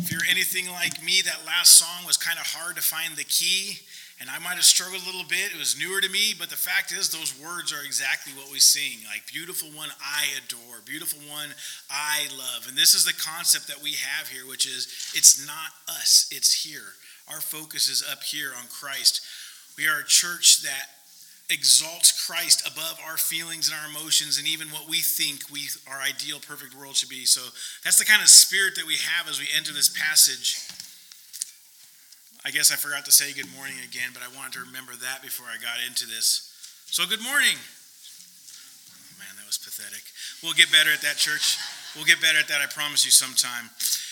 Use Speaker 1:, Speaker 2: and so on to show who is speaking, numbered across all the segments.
Speaker 1: If you're anything like me, that last song was kind of hard to find the key, and I might have struggled a little bit. It was newer to me, but the fact is those words are exactly what we sing. Like, beautiful one I adore, beautiful one I love. And this is the concept that we have here, which is it's not us, it's here. Our focus is up here on Christ. We are a church that exalts Christ above our feelings and our emotions and even what we think our ideal perfect world should be. So that's the kind of spirit that we have as we enter this passage. I guess I forgot to say good morning again, but I wanted to remember that before I got into this. So good morning. Oh, man, that was pathetic. We'll get better at that, church. We'll get better at that, I promise you sometime.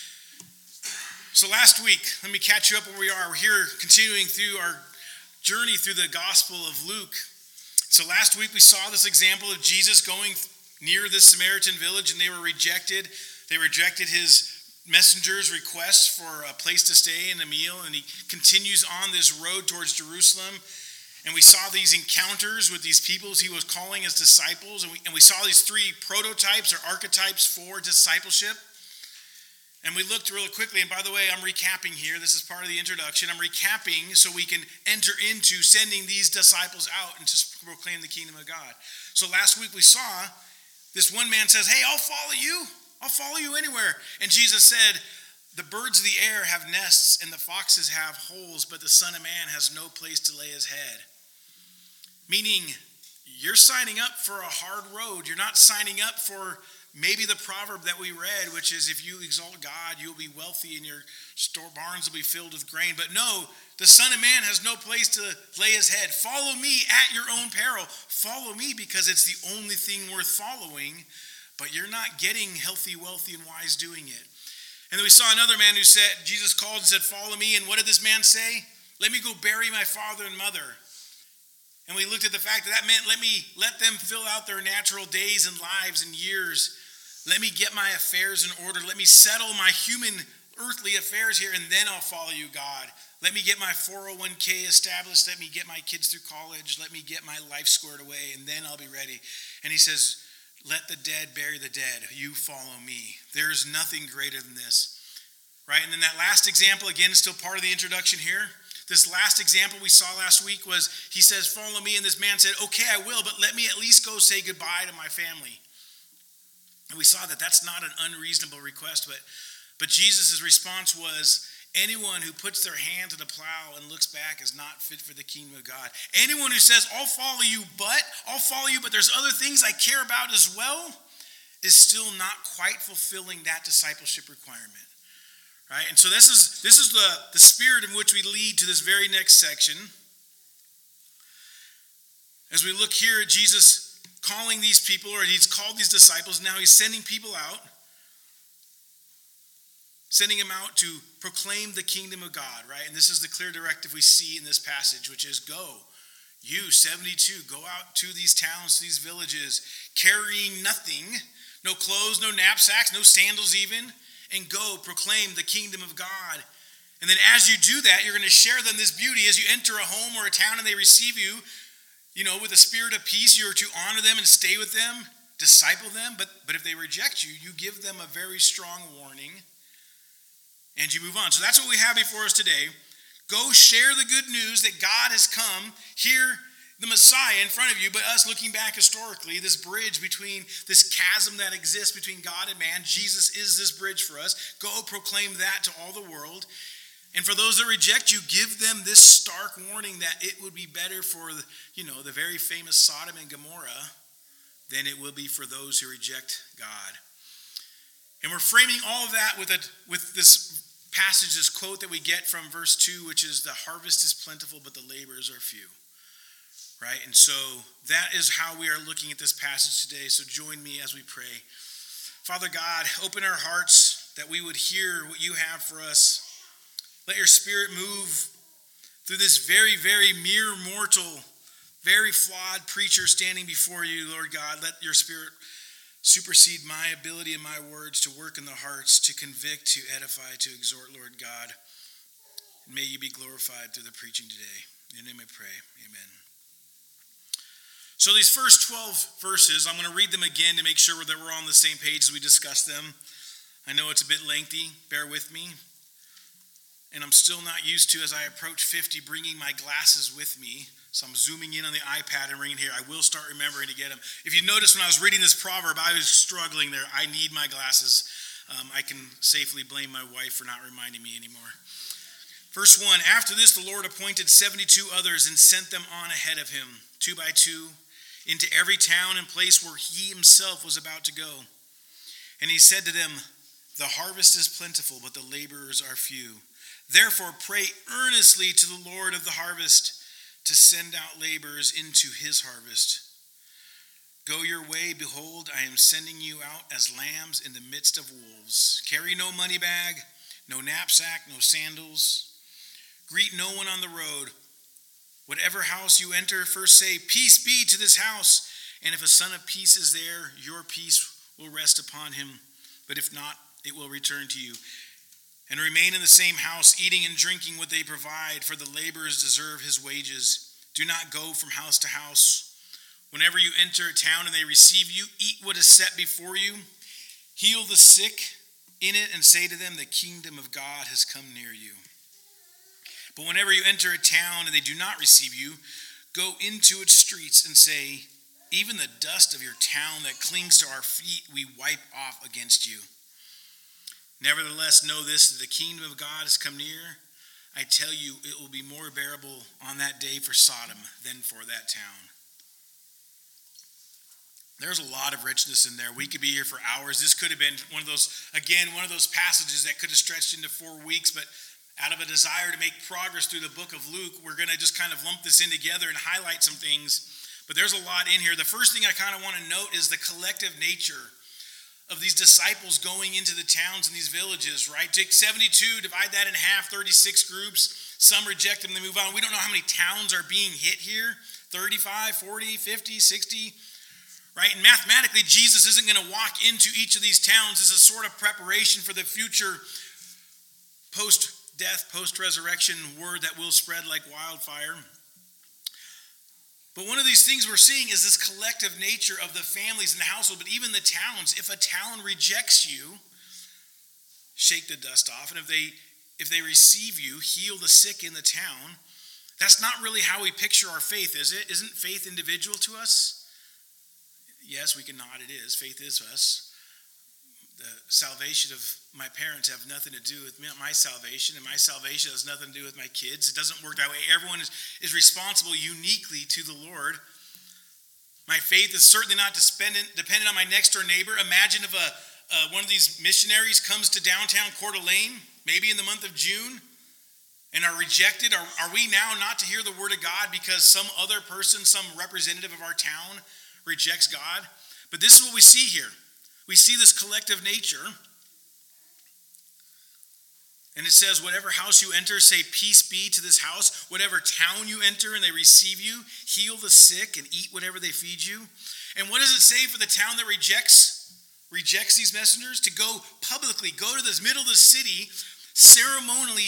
Speaker 1: So last week, let me catch you up where we are. We're here continuing through our journey through the Gospel of Luke. So last week we saw this example of Jesus going near this Samaritan village, and they were rejected. They rejected his messenger's request for a place to stay and a meal, and he continues on this road towards Jerusalem. And we saw these encounters with these people he was calling as disciples, and we saw these three prototypes or archetypes for discipleship. And we looked really quickly, and by the way, I'm recapping here. This is part of the introduction. I'm recapping so we can enter into sending these disciples out and to proclaim the kingdom of God. So last week we saw this one man says, hey, I'll follow you. I'll follow you anywhere. And Jesus said, the birds of the air have nests and the foxes have holes, but the Son of Man has no place to lay his head. Meaning, you're signing up for a hard road. You're not signing up for maybe the proverb that we read, which is if you exalt God, you'll be wealthy and your store barns will be filled with grain. But no, the Son of Man has no place to lay his head. Follow me at your own peril. Follow me because it's the only thing worth following, but you're not getting healthy, wealthy, and wise doing it. And then we saw another man who said, Jesus called and said, follow me. And what did this man say? Let me go bury my father and mother. And we looked at the fact that meant let them fill out their natural days and lives and years. Let me get my affairs in order. Let me settle my human earthly affairs here, and then I'll follow you, God. Let me get my 401k established. Let me get my kids through college. Let me get my life squared away, and then I'll be ready. And he says, let the dead bury the dead. You follow me. There is nothing greater than this. Right? And then that last example, again, is still part of the introduction here. This last example we saw last week was, he says, follow me. And this man said, okay, I will, but let me at least go say goodbye to my family. And we saw that that's not an unreasonable request, but Jesus' response was, anyone who puts their hand to the plow and looks back is not fit for the kingdom of God. Anyone who says, I'll follow you, but there's other things I care about as well, is still not quite fulfilling that discipleship requirement. Right? And so this is the spirit in which we lead to this very next section. As we look here at Jesus calling these people, or he's called these disciples, now he's sending people out, sending them out to proclaim the kingdom of God, right? And this is the clear directive we see in this passage, which is go. You, 72, go out to these towns, to these villages, carrying nothing, no clothes, no knapsacks, no sandals even, and go proclaim the kingdom of God. And then as you do that, you're going to share them this beauty. As you enter a home or a town and they receive you, with a spirit of peace, you're to honor them and stay with them, disciple them. But if they reject you, you give them a very strong warning and you move on. So that's what we have before us today. Go share the good news that God has come, hear the Messiah in front of you, but us looking back historically, this bridge between this chasm that exists between God and man, Jesus is this bridge for us. Go proclaim that to all the world. And for those that reject you, give them this stark warning that it would be better for, the very famous Sodom and Gomorrah than it will be for those who reject God. And we're framing all of that with this passage, this quote that we get from verse 2, which is, the harvest is plentiful, but the laborers are few. Right? And so that is how we are looking at this passage today. So join me as we pray. Father God, open our hearts that we would hear what you have for us. Let your spirit move through this very, very mere mortal, very flawed preacher standing before you, Lord God. Let your spirit supersede my ability and my words to work in the hearts, to convict, to edify, to exhort, Lord God. And may you be glorified through the preaching today. In your name I pray. Amen. So these first 12 verses, I'm going to read them again to make sure that we're on the same page as we discuss them. I know it's a bit lengthy. Bear with me. And I'm still not used to, as I approach 50, bringing my glasses with me. So I'm zooming in on the iPad and bringing it here. I will start remembering to get them. If you notice when I was reading this proverb, I was struggling there. I need my glasses. I can safely blame my wife for not reminding me anymore. Verse 1, after this, the Lord appointed 72 others and sent them on ahead of him, 2 by 2, into every town and place where he himself was about to go. And he said to them, the harvest is plentiful, but the laborers are few. Therefore, pray earnestly to the Lord of the harvest to send out laborers into his harvest. Go your way, behold, I am sending you out as lambs in the midst of wolves. Carry no money bag, no knapsack, no sandals. Greet no one on the road. Whatever house you enter, first say, peace be to this house. And if a son of peace is there, your peace will rest upon him. But if not, it will return to you. And remain in the same house, eating and drinking what they provide, for the laborers deserve his wages. Do not go from house to house. Whenever you enter a town and they receive you, eat what is set before you. Heal the sick in it and say to them, the kingdom of God has come near you. But whenever you enter a town and they do not receive you, go into its streets and say, even the dust of your town that clings to our feet we wipe off against you. Nevertheless, know this, that the kingdom of God has come near. I tell you, it will be more bearable on that day for Sodom than for that town. There's a lot of richness in there. We could be here for hours. This could have been one of those passages that could have stretched into 4 weeks, but out of a desire to make progress through the book of Luke, we're going to just kind of lump this in together and highlight some things. But there's a lot in here. The first thing I kind of want to note is the collective nature of these disciples going into the towns and these villages, right? Take 72, divide that in half, 36 groups. Some reject them, they move on. We don't know how many towns are being hit here. 35, 40, 50, 60, right? And mathematically, Jesus isn't going to walk into each of these towns as a sort of preparation for the future post-death, post-resurrection word that will spread like wildfire. But one of these things we're seeing is this collective nature of the families in the household, but even the towns. If a town rejects you, shake the dust off. And if they receive you, heal the sick in the town. That's not really how we picture our faith, is it? Isn't faith individual to us? Yes, we can nod it is. Faith is us. The salvation of my parents have nothing to do with my salvation, and my salvation has nothing to do with my kids. It doesn't work that way. Everyone is responsible uniquely to the Lord. My faith is certainly not dependent on my next door neighbor. Imagine if one of these missionaries comes to downtown Coeur d'Alene, maybe in the month of June, and are rejected. Are we now not to hear the word of God because some other person, some representative of our town rejects God? But this is what we see here. We see this collective nature. And it says, whatever house you enter, say peace be to this house. Whatever town you enter and they receive you, heal the sick and eat whatever they feed you. And what does it say for the town that rejects these messengers? To go publicly, go to the middle of the city, ceremonially,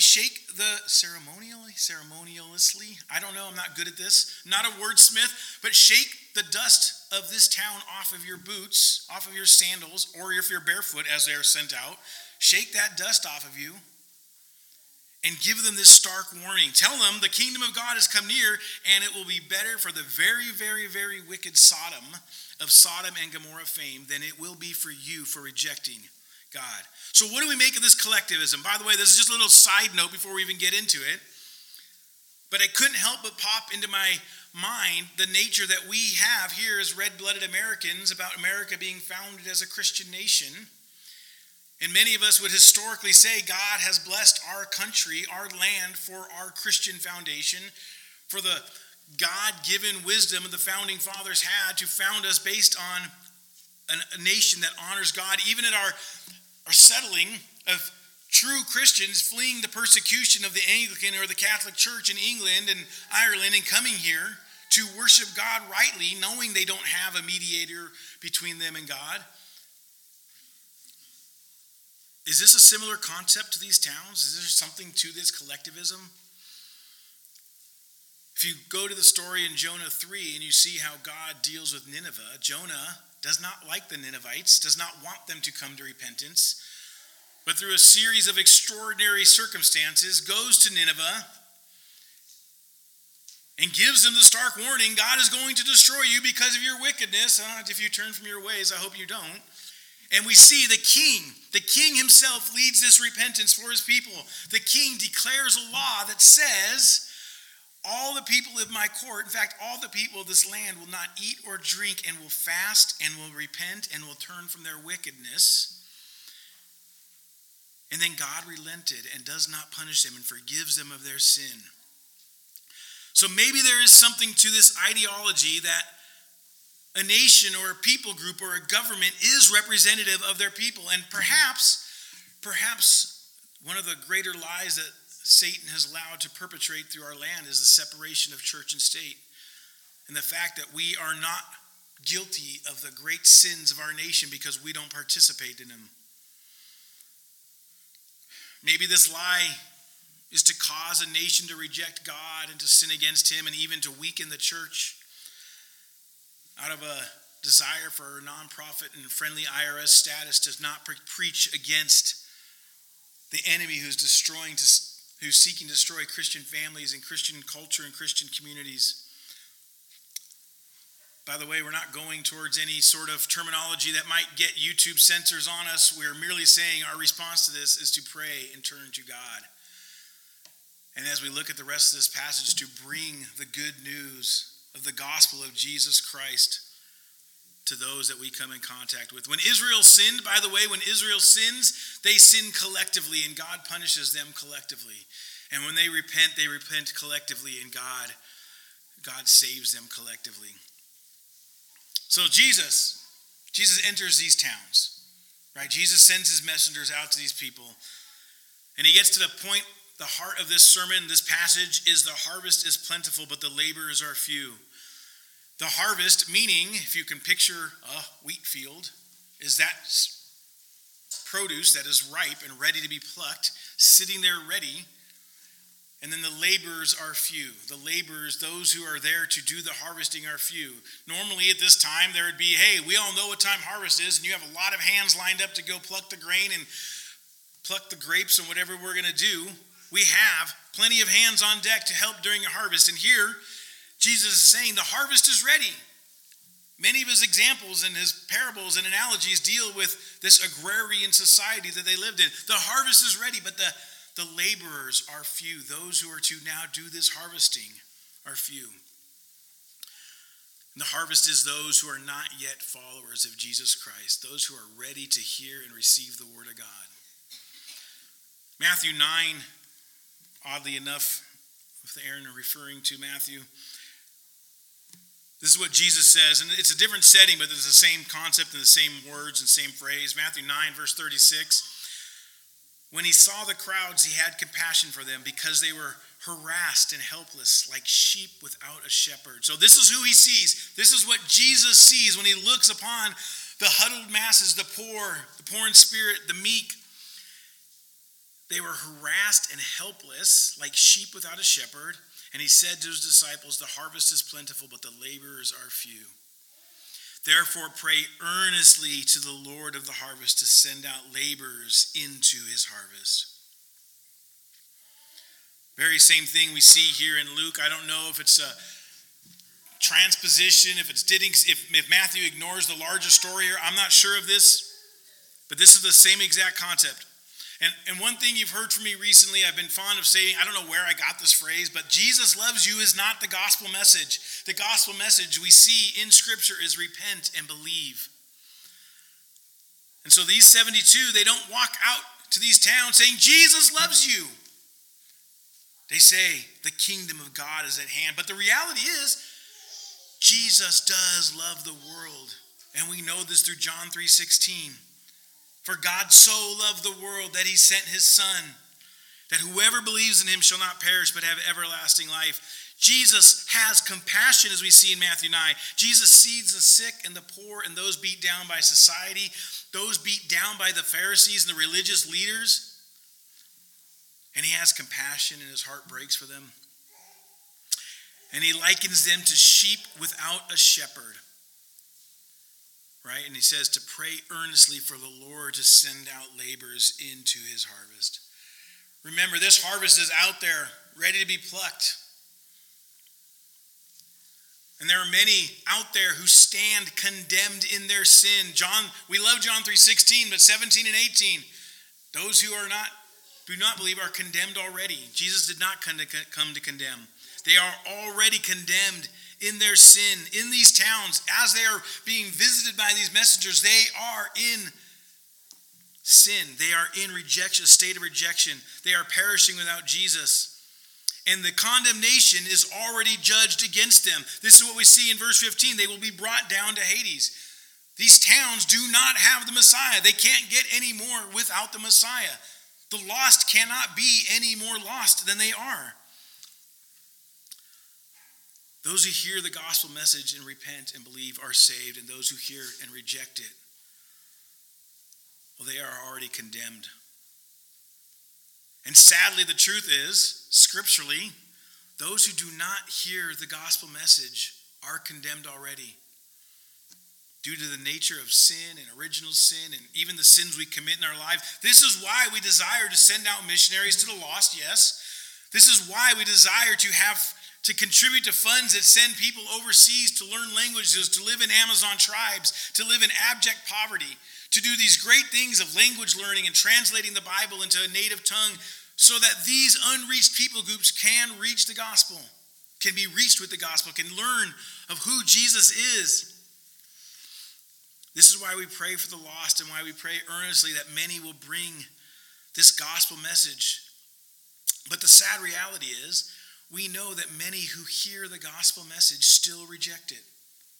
Speaker 1: I don't know, I'm not good at this. Not a wordsmith, but shake the dust of this town off of your boots, off of your sandals, or if you're barefoot as they are sent out, shake that dust off of you and give them this stark warning. Tell them the kingdom of God has come near, and it will be better for the very, very, very wicked Sodom and Gomorrah fame than it will be for you for rejecting God. So what do we make of this collectivism? By the way, this is just a little side note before we even get into it. But I couldn't help but pop into my mind the nature that we have here as red-blooded Americans about America being founded as a Christian nation. And many of us would historically say God has blessed our country, our land, for our Christian foundation, for the God-given wisdom the founding fathers had to found us based on a nation that honors God, even at our settling of true Christians fleeing the persecution of the Anglican or the Catholic Church in England and Ireland and coming here to worship God rightly, knowing they don't have a mediator between them and God. Is this a similar concept to these towns? Is there something to this collectivism? If you go to the story in Jonah 3 and you see how God deals with Nineveh, Jonah does not like the Ninevites, does not want them to come to repentance. but through a series of extraordinary circumstances, goes to Nineveh and gives them the stark warning, God is going to destroy you because of your wickedness. If you turn from your ways, I hope you don't. And we see the king himself leads this repentance for his people. The king declares a law that says, all the people of my court, in fact, all the people of this land will not eat or drink and will fast and will repent and will turn from their wickedness. And then God relented and does not punish them and forgives them of their sin. So maybe there is something to this ideology that a nation or a people group or a government is representative of their people. And perhaps one of the greater lies that Satan has allowed to perpetrate through our land is the separation of church and state. And the fact that we are not guilty of the great sins of our nation because we don't participate in them. Maybe this lie is to cause a nation to reject God and to sin against him and even to weaken the church out of a desire for a nonprofit and friendly IRS status to not preach against the enemy who's seeking to destroy Christian families and Christian culture and Christian communities. By the way, we're not going towards any sort of terminology that might get YouTube censors on us. We're merely saying our response to this is to pray and turn to God. And as we look at the rest of this passage, to bring the good news of the gospel of Jesus Christ to those that we come in contact with. When Israel sinned, by the way, when Israel sins, they sin collectively and God punishes them collectively. And when they repent collectively and God saves them collectively. So Jesus enters these towns, right? Jesus sends his messengers out to these people. And he gets to the point, the heart of this sermon, this passage is the harvest is plentiful, but the laborers are few. The harvest, meaning, if you can picture a wheat field, is that produce that is ripe and ready to be plucked, sitting there ready. And then the laborers are few. The laborers, those who are there to do the harvesting, are few. Normally at this time, there would be, hey, we all know what time harvest is, and you have a lot of hands lined up to go pluck the grain and pluck the grapes and whatever we're going to do. We have plenty of hands on deck to help during a harvest. And here, Jesus is saying the harvest is ready. Many of his examples and his parables and analogies deal with this agrarian society that they lived in. The harvest is ready, but the laborers are few. Those who are to now do this harvesting are few. And the harvest is those who are not yet followers of Jesus Christ, those who are ready to hear and receive the word of God. Matthew 9, oddly enough, with Aaron referring to Matthew, this is what Jesus says, and it's a different setting, but it's the same concept and the same words and same phrase. Matthew 9, verse 36. When he saw the crowds, he had compassion for them because they were harassed and helpless like sheep without a shepherd. So this is who he sees. This is what Jesus sees when he looks upon the huddled masses, the poor in spirit, the meek. They were harassed and helpless like sheep without a shepherd. And he said to his disciples, the harvest is plentiful, but the laborers are few. Therefore, pray earnestly to the Lord of the harvest to send out laborers into his harvest. Very same thing we see here in Luke. I don't know if it's a transposition, if Matthew ignores the larger story here. I'm not sure of this, but this is the same exact concept. And one thing you've heard from me recently, I've been fond of saying, I don't know where I got this phrase, but Jesus loves you is not the gospel message. The gospel message we see in Scripture is repent and believe. And so these 72, they don't walk out to these towns saying, Jesus loves you. They say, the kingdom of God is at hand. But the reality is, Jesus does love the world. And we know this through John 3:16. For God so loved the world that he sent his Son, that whoever believes in him shall not perish but have everlasting life. Jesus has compassion, as we see in Matthew 9. Jesus sees the sick and the poor and those beat down by society, those beat down by the Pharisees and the religious leaders. And he has compassion and his heart breaks for them. And he likens them to sheep without a shepherd. right? And he says to pray earnestly for the Lord to send out laborers into his harvest. Remember, this harvest is out there, ready to be plucked. And there are many out there who stand condemned in their sin. We love John 3:16, but 17 and 18, those who do not believe are condemned already. Jesus did not come to condemn. They are already condemned in their sin. In these towns, as they are being visited by these messengers, they are in sin. They are in rejection, a state of rejection. They are perishing without Jesus. And the condemnation is already judged against them. This is what we see in verse 15. They will be brought down to Hades. These towns do not have the Messiah. They can't get any more without the Messiah. The lost cannot be any more lost than they are. Those who hear the gospel message and repent and believe are saved, and those who hear and reject it, well, they are already condemned. And sadly, the truth is, scripturally, those who do not hear the gospel message are condemned already. Due to the nature of sin and original sin and even the sins we commit in our life. This is why we desire to send out missionaries to the lost, yes. This is why we desire to contribute to funds that send people overseas to learn languages, to live in Amazon tribes, to live in abject poverty, to do these great things of language learning and translating the Bible into a native tongue so that these unreached people groups can reach the gospel, can be reached with the gospel, can learn of who Jesus is. This is why we pray for the lost and why we pray earnestly that many will bring this gospel message. But the sad reality is, we know that many who hear the gospel message still reject it.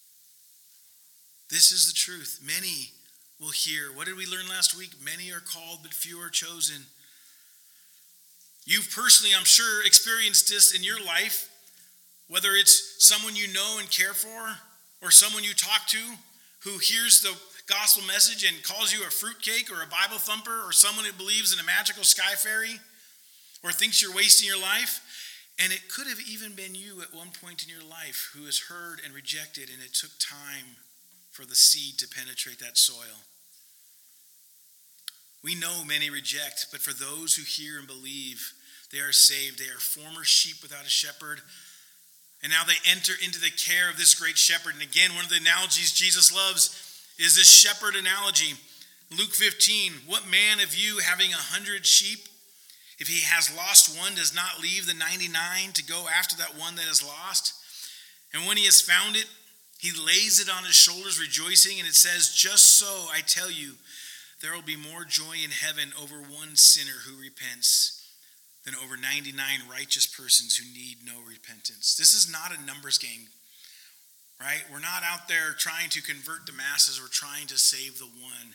Speaker 1: This is the truth. Many will hear. What did we learn last week? Many are called, but few are chosen. You've personally, I'm sure, experienced this in your life, whether it's someone you know and care for, or someone you talk to who hears the gospel message and calls you a fruitcake or a Bible thumper, or someone who believes in a magical sky fairy, or thinks you're wasting your life. And it could have even been you at one point in your life who has heard and rejected, and it took time for the seed to penetrate that soil. We know many reject, but for those who hear and believe, they are saved. They are former sheep without a shepherd, and now they enter into the care of this great shepherd. And again, one of the analogies Jesus loves is this shepherd analogy. Luke 15, what man of you having 100 sheep, if he has lost one, does not leave the 99 to go after that one that is lost? And when he has found it, he lays it on his shoulders rejoicing. And it says, just so I tell you, there will be more joy in heaven over one sinner who repents than over 99 righteous persons who need no repentance. This is not a numbers game, right? We're not out there trying to convert the masses. We're trying to save the one.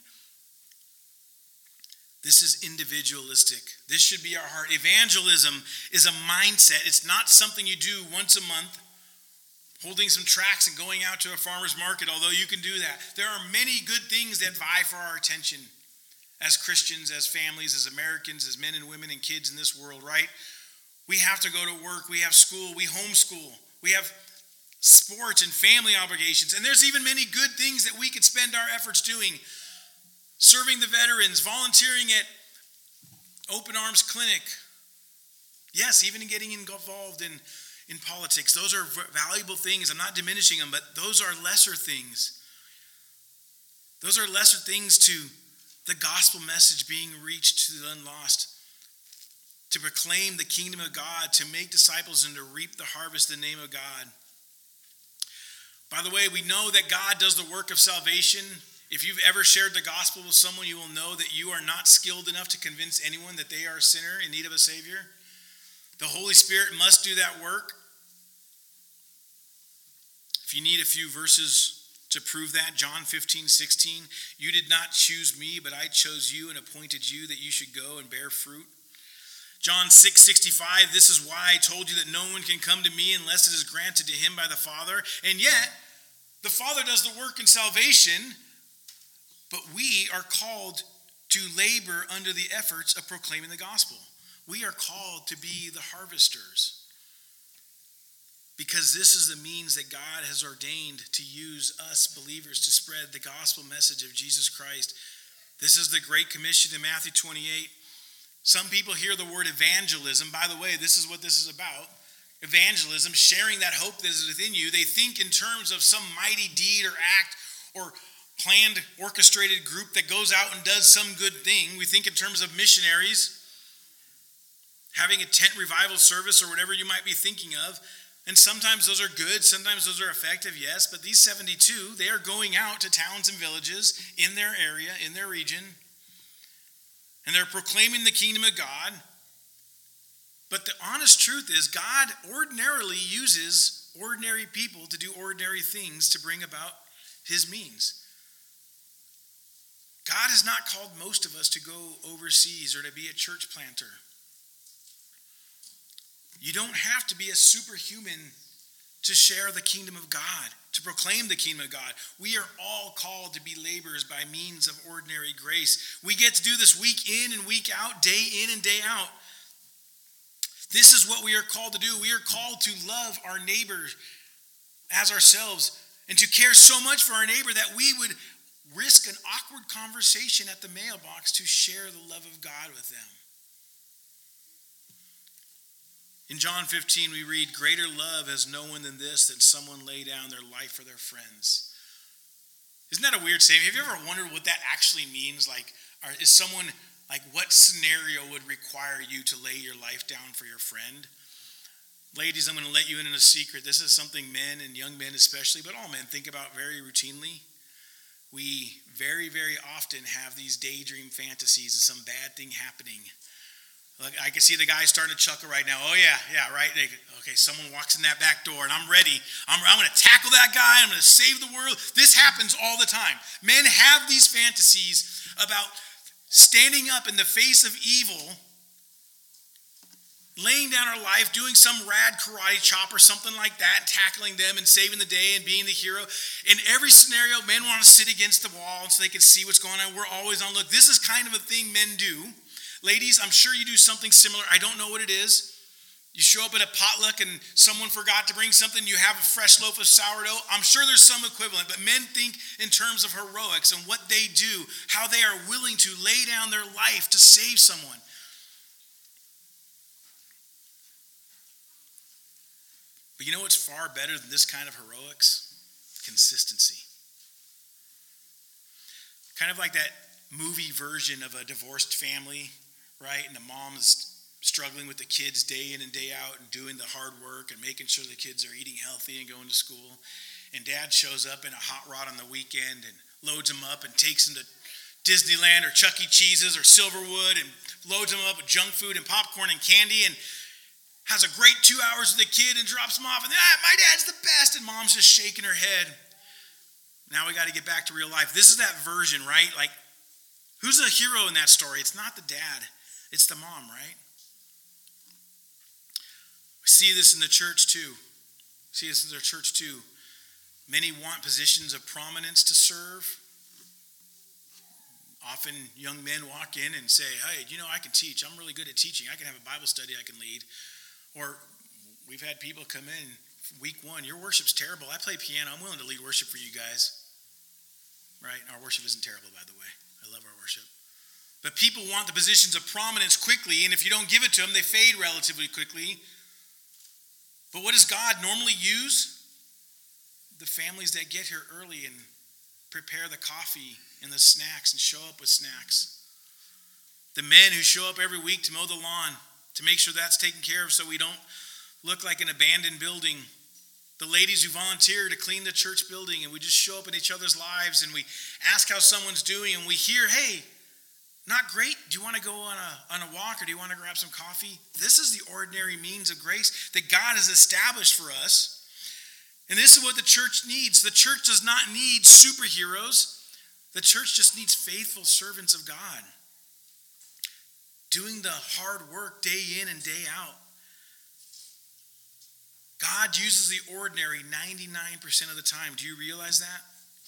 Speaker 1: This is individualistic. This should be our heart. Evangelism is a mindset. It's not something you do once a month, holding some tracts and going out to a farmer's market, although you can do that. There are many good things that vie for our attention as Christians, as families, as Americans, as men and women and kids in this world, right? We have to go to work. We have school. We homeschool. We have sports and family obligations. And there's even many good things that we could spend our efforts doing. Serving the veterans, volunteering at Open Arms Clinic. Yes, even in getting involved in politics. Those are valuable things. I'm not diminishing them, but those are lesser things. Those are lesser things to the gospel message being reached to the unlost. To proclaim the kingdom of God, to make disciples, and to reap the harvest in the name of God. By the way, we know that God does the work of salvation. If you've ever shared the gospel with someone, you will know that you are not skilled enough to convince anyone that they are a sinner in need of a Savior. The Holy Spirit must do that work. If you need a few verses to prove that, John 15:16, you did not choose me, but I chose you and appointed you that you should go and bear fruit. John 6:65, this is why I told you that no one can come to me unless it is granted to him by the Father. And yet, the Father does the work in salvation, but we are called to labor under the efforts of proclaiming the gospel. We are called to be the harvesters. because this is the means that God has ordained to use us believers to spread the gospel message of Jesus Christ. This is the Great Commission in Matthew 28. Some people hear the word evangelism. By the way, this is what this is about. Evangelism, sharing that hope that is within you. They think in terms of some mighty deed or act or planned, orchestrated group that goes out and does some good thing. We think in terms of missionaries, having a tent revival service or whatever you might be thinking of. And sometimes those are good, sometimes those are effective, yes. But these 72, they are going out to towns and villages in their area, in their region. And they're proclaiming the kingdom of God. But the honest truth is, God ordinarily uses ordinary people to do ordinary things to bring about his means. God has not called most of us to go overseas or to be a church planter. You don't have to be a superhuman to share the kingdom of God, to proclaim the kingdom of God. We are all called to be laborers by means of ordinary grace. We get to do this week in and week out, day in and day out. This is what we are called to do. We are called to love our neighbor as ourselves and to care so much for our neighbor that we would risk an awkward conversation at the mailbox to share the love of God with them. In John 15, we read, "Greater love has no one than this, that someone lay down their life for their friends." Isn't that a weird saying? Have you ever wondered what that actually means? Is someone, what scenario would require you to lay your life down for your friend? Ladies, I'm going to let you in on a secret. This is something men and young men especially, but all men think about very routinely. We very, very often have these daydream fantasies of some bad thing happening. I can see the guy starting to chuckle right now. Oh, yeah, right. Okay, someone walks in that back door and I'm ready. I'm going to tackle that guy. I'm going to save the world. This happens all the time. Men have these fantasies about standing up in the face of evil, laying down our life, doing some rad karate chop or something like that, and tackling them and saving the day and being the hero. In every scenario, men want to sit against the wall so they can see what's going on. We're always on look. This is kind of a thing men do. Ladies, I'm sure you do something similar. I don't know what it is. You show up at a potluck and someone forgot to bring something. You have a fresh loaf of sourdough. I'm sure there's some equivalent, but men think in terms of heroics and what they do, how they are willing to lay down their life to save someone. But you know what's far better than this kind of heroics? Consistency. Kind of like that movie version of a divorced family, right? And the mom is struggling with the kids day in and day out and doing the hard work and making sure the kids are eating healthy and going to school. And dad shows up in a hot rod on the weekend and loads them up and takes them to Disneyland or Chuck E. Cheese's or Silverwood and loads them up with junk food and popcorn and candy and has a great 2 hours with the kid and drops them off. And my dad's the best. And mom's just shaking her head. Now we got to get back to real life. This is that version, right? Who's the hero in that story? It's not the dad. It's the mom, right? We see this in the church too. Many want positions of prominence to serve. Often young men walk in and say, hey, I can teach. I'm really good at teaching. I can have a Bible study I can lead. Or we've had people come in week one, your worship's terrible. I play piano. I'm willing to lead worship for you guys. Right? Our worship isn't terrible, by the way. I love our worship. But people want the positions of prominence quickly, and if you don't give it to them, they fade relatively quickly. But what does God normally use? The families that get here early and prepare the coffee and the snacks and show up with snacks. The men who show up every week to mow the lawn, to make sure that's taken care of so we don't look like an abandoned building. The ladies who volunteer to clean the church building, and we just show up in each other's lives and we ask how someone's doing, and we hear, hey, not great. Do you want to go on a walk, or do you want to grab some coffee? This is the ordinary means of grace that God has established for us. And this is what the church needs. The church does not need superheroes. The church just needs faithful servants of God, doing the hard work day in and day out. God uses the ordinary 99% of the time. Do you realize that?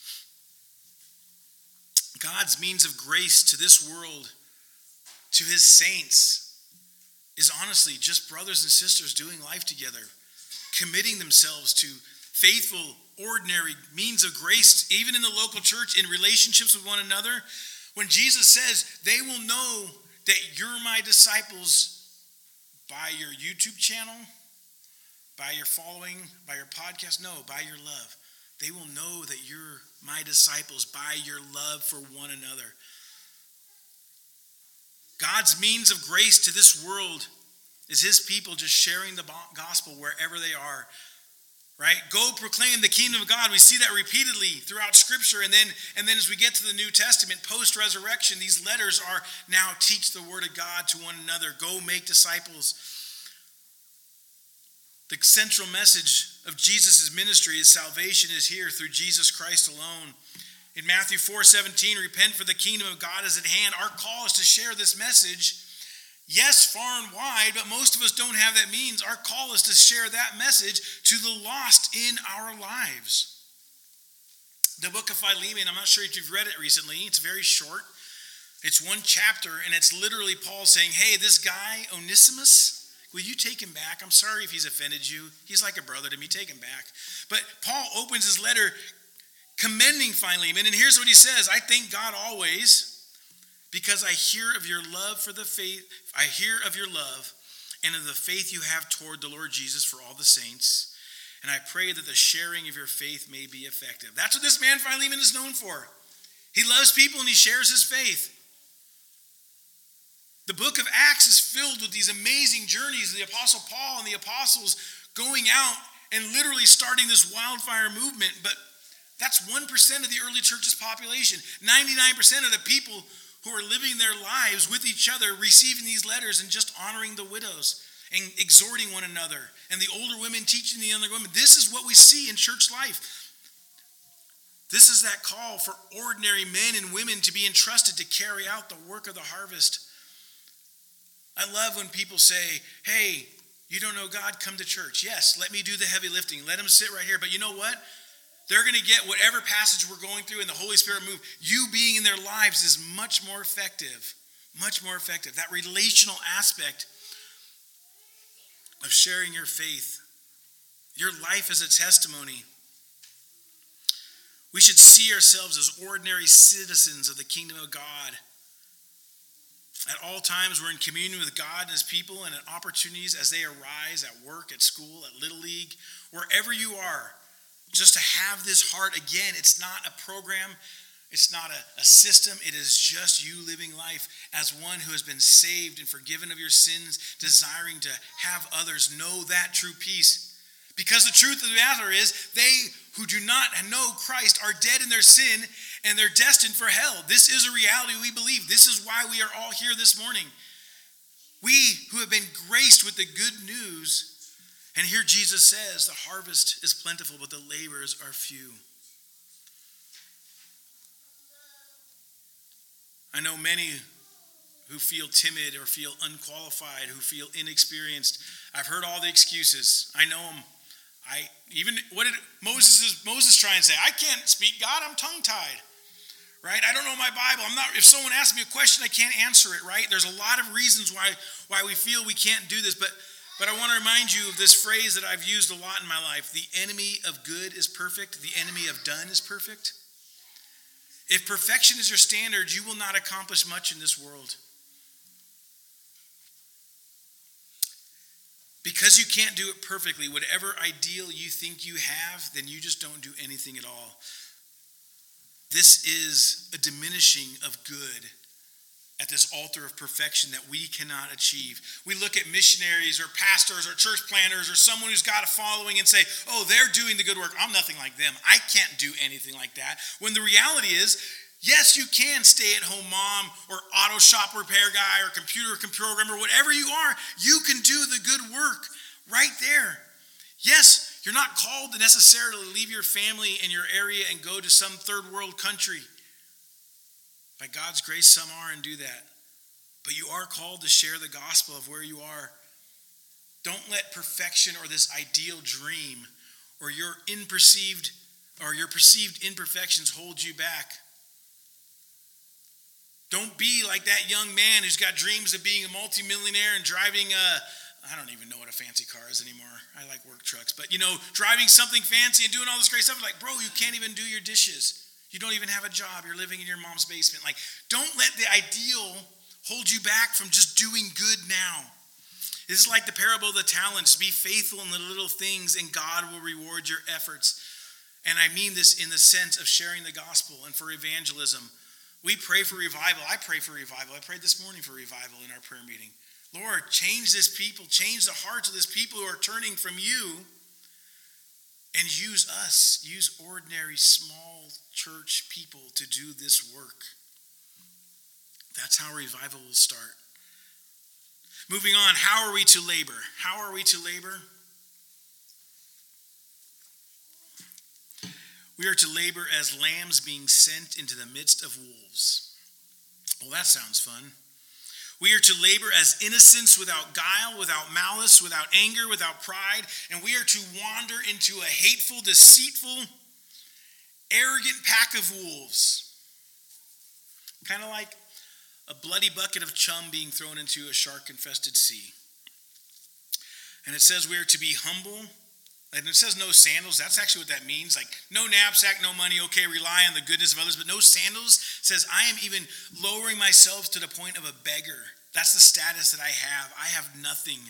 Speaker 1: God's means of grace to this world, to his saints, is honestly just brothers and sisters doing life together, committing themselves to faithful, ordinary means of grace, even in the local church, in relationships with one another. When Jesus says, they will know that you're my disciples by your YouTube channel, by your following, by your podcast, no, by your love. They will know that you're my disciples by your love for one another. God's means of grace to this world is his people just sharing the gospel wherever they are. Right? Go proclaim the kingdom of God. We see that repeatedly throughout Scripture. And then as we get to the New Testament, post-resurrection, these letters are now teach the word of God to one another. Go make disciples. The central message of Jesus' ministry is salvation is here through Jesus Christ alone. In Matthew 4:17, repent for the kingdom of God is at hand. Our call is to share this message. Yes, far and wide, but most of us don't have that means. Our call is to share that message to the lost in our lives. The book of Philemon, I'm not sure if you've read it recently. It's very short. It's one chapter, and it's literally Paul saying, hey, this guy, Onesimus, will you take him back? I'm sorry if he's offended you. He's like a brother to me. Take him back. But Paul opens his letter commending Philemon, and here's what he says. I thank God always, because I hear of your love for the faith, I hear of your love and of the faith you have toward the Lord Jesus for all the saints. And I pray that the sharing of your faith may be effective. That's what this man Philemon is known for. He loves people and he shares his faith. The book of Acts is filled with these amazing journeys of the Apostle Paul and the apostles going out and literally starting this wildfire movement. But that's 1% of the early church's population. 99% of the people who are living their lives with each other, receiving these letters and just honoring the widows and exhorting one another, and the older women teaching the younger women. This is what we see in church life. This is that call for ordinary men and women to be entrusted to carry out the work of the harvest. I love when people say, hey, you don't know God, come to church. Yes, let me do the heavy lifting. Let him sit right here. But you know what? They're going to get whatever passage we're going through and the Holy Spirit move. You being in their lives is much more effective. Much more effective. That relational aspect of sharing your faith. Your life is a testimony. We should see ourselves as ordinary citizens of the kingdom of God. At all times, we're in communion with God and his people, and at opportunities as they arise at work, at school, at Little League, wherever you are. Just to have this heart, again, it's not a program, it's not a system, it is just you living life as one who has been saved and forgiven of your sins, desiring to have others know that true peace. Because the truth of the matter is, they who do not know Christ are dead in their sin and they're destined for hell. This is a reality we believe. This is why we are all here this morning. We who have been graced with the good news. And here Jesus says, the harvest is plentiful, but the laborers are few. I know many who feel timid or feel unqualified, who feel inexperienced. I've heard all the excuses. I know them. What did Moses try and say? I can't speak, God, I'm tongue-tied. Right? I don't know my Bible. If someone asks me a question, I can't answer it, right? There's a lot of reasons why we feel we can't do this, but I want to remind you of this phrase that I've used a lot in my life. The enemy of good is perfect. The enemy of done is perfect. If perfection is your standard, you will not accomplish much in this world. Because you can't do it perfectly, whatever ideal you think you have, then you just don't do anything at all. This is a diminishing of good at this altar of perfection that we cannot achieve. We look at missionaries or pastors or church planners or someone who's got a following and say, oh, they're doing the good work. I'm nothing like them. I can't do anything like that. When the reality is, yes, you can stay-at-home mom or auto shop repair guy or computer programmer, whatever you are, you can do the good work right there. Yes, you're not called to necessarily leave your family and your area and go to some third world country. By God's grace, some are and do that. But you are called to share the gospel of where you are. Don't let perfection or this ideal dream or your perceived imperfections hold you back. Don't be like that young man who's got dreams of being a multimillionaire and driving I don't even know what a fancy car is anymore. I like work trucks. But, driving something fancy and doing all this great stuff. Like, bro, you can't even do your dishes. You don't even have a job. You're living in your mom's basement. Like, don't let the ideal hold you back from just doing good now. This is like the parable of the talents. Be faithful in the little things and God will reward your efforts. And I mean this in the sense of sharing the gospel and for evangelism. We pray for revival. I pray for revival. I prayed this morning for revival in our prayer meeting. Lord, change this people. Change the hearts of this people who are turning from you. And use us. Use ordinary, small church people to do this work. That's how revival will start. Moving on, how are we to labor? How are we to labor? We are to labor as lambs being sent into the midst of wolves. Well, that sounds fun. We are to labor as innocents without guile, without malice, without anger, without pride, and we are to wander into a hateful, deceitful, arrogant pack of wolves. Kind of like a bloody bucket of chum being thrown into a shark-infested sea. And it says we are to be humble. And it says no sandals. That's actually what that means. Like no knapsack, no money. Okay, rely on the goodness of others. But no sandals says I am even lowering myself to the point of a beggar. That's the status that I have. I have nothing.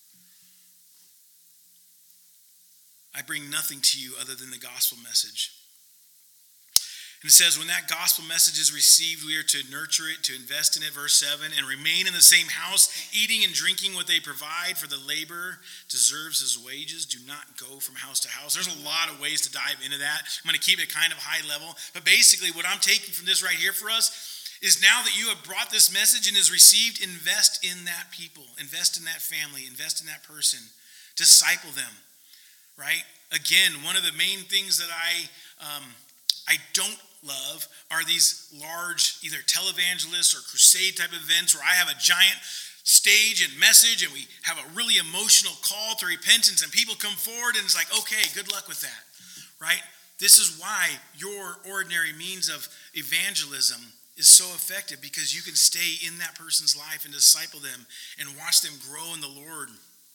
Speaker 1: I bring nothing to you other than the gospel message. And it says, when that gospel message is received, we are to nurture it, to invest in it, verse 7, and remain in the same house, eating and drinking what they provide, for the laborer deserves his wages. Do not go from house to house. There's a lot of ways to dive into that. I'm going to keep it kind of high level. But basically, what I'm taking from this right here for us is now that you have brought this message and is received, invest in that people, invest in that family, invest in that person, disciple them, right? Again, one of the main things that I don't love are these large either televangelists or crusade type events where I have a giant stage and message and we have a really emotional call to repentance and people come forward and it's like, okay, good luck with that, right? This is why your ordinary means of evangelism is so effective, because you can stay in that person's life and disciple them and watch them grow in the Lord.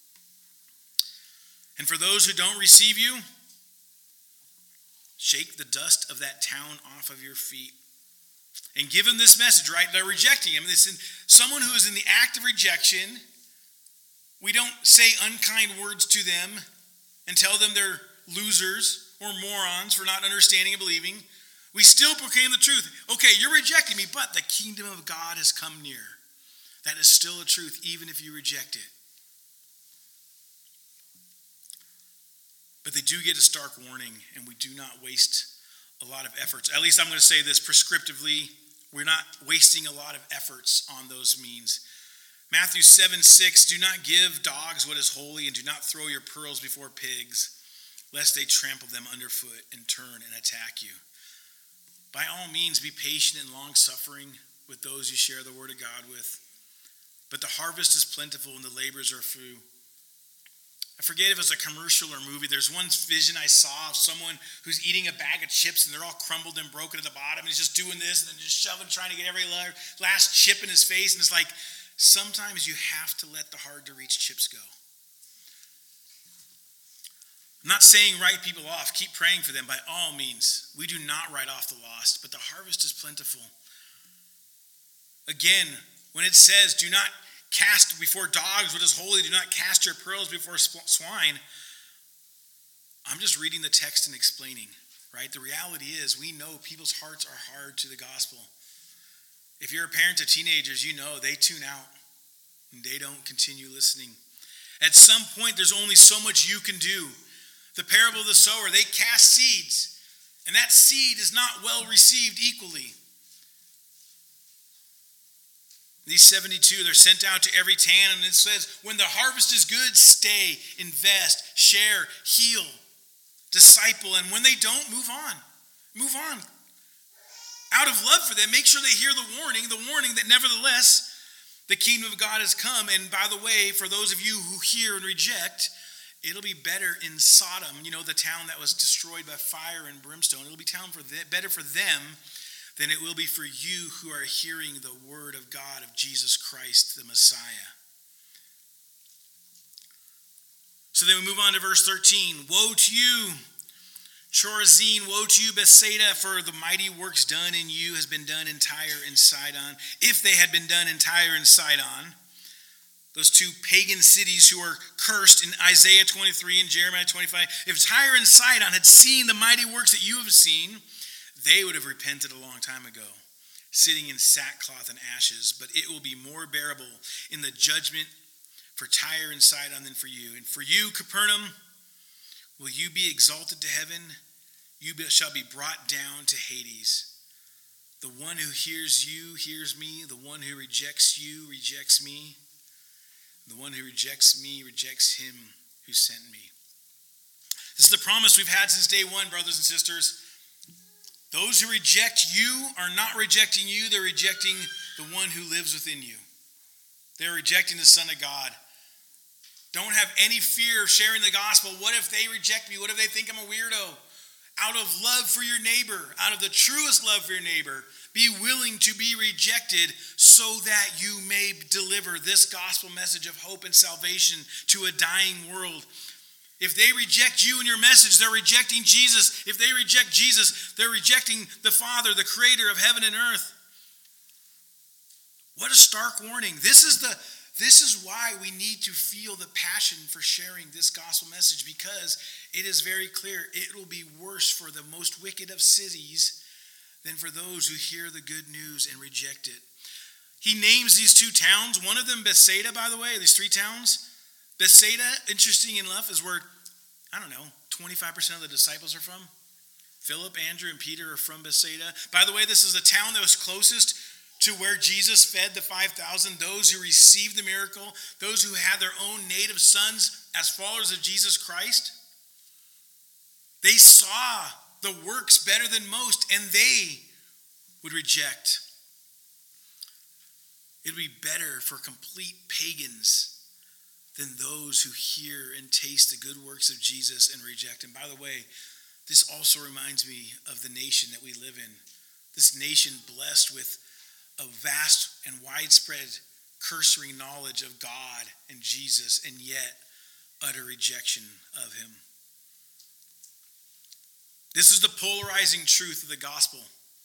Speaker 1: And for those who don't receive you, shake the dust of that town off of your feet. And give them this message, right? They're rejecting him. Someone who is in the act of rejection, we don't say unkind words to them and tell them they're losers or morons for not understanding and believing. We still proclaim the truth. Okay, you're rejecting me, but the kingdom of God has come near. That is still a truth, even if you reject it. But they do get a stark warning, and we do not waste a lot of efforts. At least I'm going to say this prescriptively. We're not wasting a lot of efforts on those means. Matthew 7:6, do not give dogs what is holy, and do not throw your pearls before pigs, lest they trample them underfoot and turn and attack you. By all means, be patient and long-suffering with those you share the word of God with. But the harvest is plentiful and the laborers are few. I forget if it's a commercial or movie. There's one vision I saw of someone who's eating a bag of chips and they're all crumbled and broken at the bottom. And he's just doing this and then just shoving, trying to get every last chip in his face. And it's like, sometimes you have to let the hard-to-reach chips go. I'm not saying write people off. Keep praying for them by all means. We do not write off the lost, but the harvest is plentiful. Again, when it says, do not cast before dogs what is holy, do not cast your pearls before swine, I'm just reading the text and explaining, right? The reality is we know people's hearts are hard to the gospel. If you're a parent of teenagers, you know they tune out and they don't continue listening. At some point, there's only so much you can do. The parable of the sower, they cast seeds, and that seed is not well received equally. These 72, they're sent out to every town, and it says, when the harvest is good, stay, invest, share, heal, disciple, and when they don't, move on. Move on. Out of love for them, make sure they hear the warning that nevertheless, the kingdom of God has come. And by the way, for those of you who hear and reject, it'll be better in Sodom, the town that was destroyed by fire and brimstone. It'll be better for them than it will be for you who are hearing the word of God, of Jesus Christ, the Messiah. So then we move on to verse 13. Woe to you, Chorazin, woe to you, Bethsaida, for the mighty works done in you has been done in Tyre and Sidon. If they had been done in Tyre and Sidon, those two pagan cities who are cursed in Isaiah 23 and Jeremiah 25, if Tyre and Sidon had seen the mighty works that you have seen, they would have repented a long time ago, sitting in sackcloth and ashes. But it will be more bearable in the judgment for Tyre and Sidon than for you. And for you, Capernaum, will you be exalted to heaven? You shall be brought down to Hades. The one who hears you hears me. The one who rejects you rejects me. The one who rejects me rejects him who sent me. This is the promise we've had since day one, brothers and sisters. Those who reject you are not rejecting you. They're rejecting the one who lives within you. They're rejecting the Son of God. Don't have any fear of sharing the gospel. What if they reject me? What if they think I'm a weirdo? Out of love for your neighbor, out of the truest love for your neighbor, be willing to be rejected so that you may deliver this gospel message of hope and salvation to a dying world. If they reject you and your message, they're rejecting Jesus. If they reject Jesus, they're rejecting the Father, the creator of heaven and earth. What a stark warning. This is why we need to feel the passion for sharing this gospel message, because it is very clear it will be worse for the most wicked of cities than for those who hear the good news and reject it. He names these two towns, one of them Bethsaida, by the way, these three towns. Bethsaida, interesting enough, is where, 25% of the disciples are from. Philip, Andrew, and Peter are from Bethsaida. By the way, this is the town that was closest to where Jesus fed the 5,000, those who received the miracle, those who had their own native sons as followers of Jesus Christ. They saw the works better than most, and they would reject. It would be better for complete pagans than those who hear and taste the good works of Jesus and reject him. By the way, this also reminds me of the nation that we live in. This nation blessed with a vast and widespread cursory knowledge of God and Jesus, and yet utter rejection of him. This is the polarizing truth of the gospel.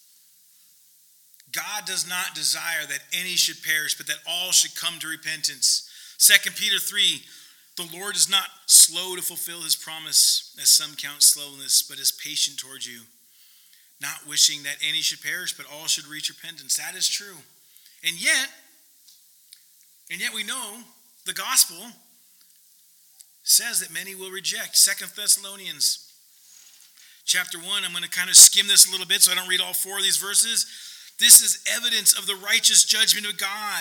Speaker 1: God does not desire that any should perish, but that all should come to repentance. 2 Peter 3, the Lord is not slow to fulfill his promise, as some count slowness, but is patient towards you, not wishing that any should perish, but all should reach repentance. That is true. And yet we know the gospel says that many will reject. 2 Thessalonians chapter 1, I'm going to kind of skim this a little bit so I don't read all four of these verses. This is evidence of the righteous judgment of God,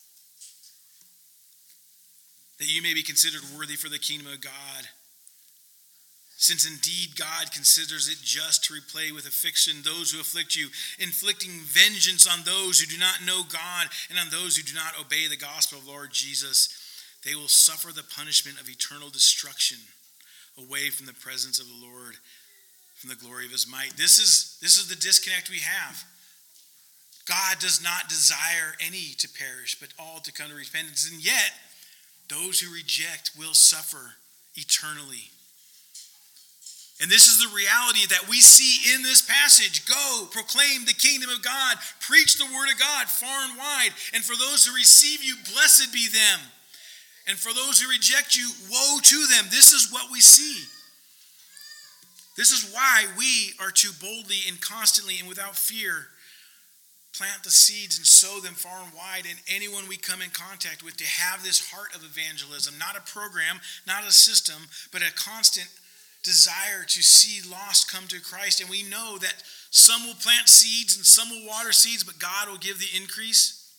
Speaker 1: that you may be considered worthy for the kingdom of God. Since indeed God considers it just to repay with affliction those who afflict you, inflicting vengeance on those who do not know God and on those who do not obey the gospel of Lord Jesus, they will suffer the punishment of eternal destruction away from the presence of the Lord, from the glory of his might. This is the disconnect we have. God does not desire any to perish, but all to come to repentance. And yet, those who reject will suffer eternally. And this is the reality that we see in this passage. Go, proclaim the kingdom of God, preach the word of God far and wide. And for those who receive you, blessed be them. And for those who reject you, woe to them. This is what we see. This is why we are to boldly and constantly and without fear plant the seeds and sow them far and wide in anyone we come in contact with, to have this heart of evangelism, not a program, not a system, but a constant desire to see lost come to Christ. And we know that some will plant seeds and some will water seeds, but God will give the increase.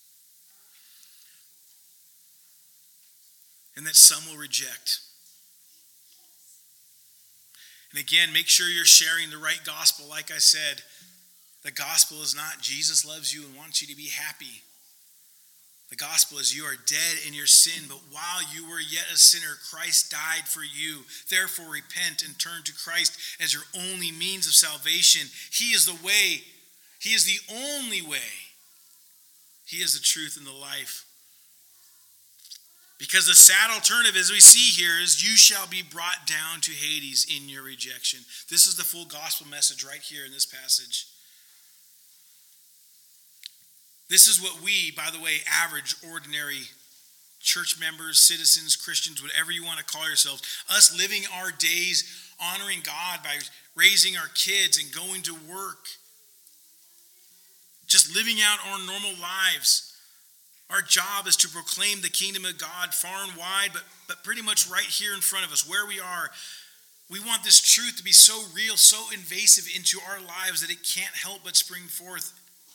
Speaker 1: And that some will reject. And again, make sure you're sharing the right gospel. Like I said, the gospel is not Jesus loves you and wants you to be happy. The gospel is you are dead in your sin, but while you were yet a sinner, Christ died for you. Therefore, repent and turn to Christ as your only means of salvation. He is the way. He is the only way. He is the truth and the life. Because the sad alternative, as we see here, is you shall be brought down to Hades in your rejection. This is the full gospel message right here in this passage. This is what we, by the way, average, ordinary church members, citizens, Christians, whatever you want to call yourselves, us living our days honoring God by raising our kids and going to work, just living out our normal lives. Our job is to proclaim the kingdom of God far and wide, but pretty much right here in front of us, where we are. We want this truth to be so real, so invasive into our lives that it can't help but spring forth.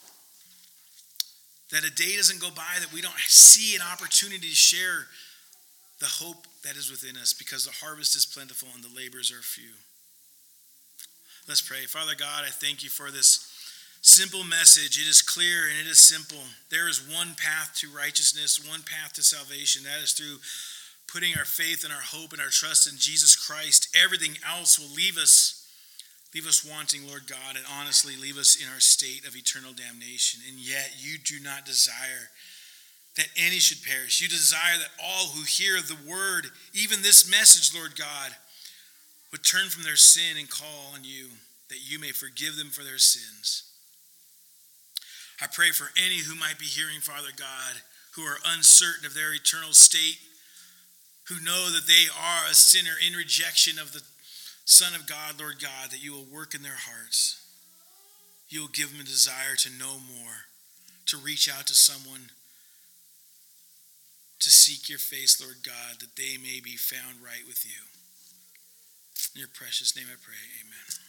Speaker 1: That a day doesn't go by that we don't see an opportunity to share the hope that is within us, because the harvest is plentiful and the laborers are few. Let's pray. Father God, I thank you for this simple message. It is clear and it is simple. There is one path to righteousness, one path to salvation. That is through putting our faith and our hope and our trust in Jesus Christ. Everything else will leave us wanting, Lord God, and honestly leave us in our state of eternal damnation. And yet you do not desire that any should perish. You desire that all who hear the word, even this message, Lord God, would turn from their sin and call on you, that you may forgive them for their sins. I pray for any who might be hearing, Father God, who are uncertain of their eternal state, who know that they are a sinner in rejection of the Son of God, Lord God, that you will work in their hearts. You will give them a desire to know more, to reach out to someone, to seek your face, Lord God, that they may be found right with you. In your precious name I pray, amen.